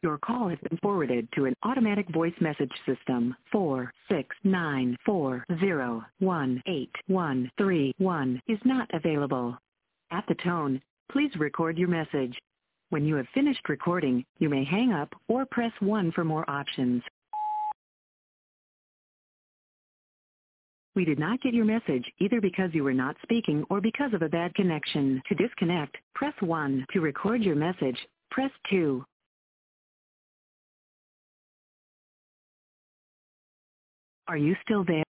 Your call has been forwarded to an automatic voice message system. 469401831 is not available. At the tone, please record your message. When you have finished recording, you may hang up or press 1 for more options. We did not get your message either because you were not speaking or because of a bad connection. To disconnect, press 1. To record your message, press 2. Are you still there?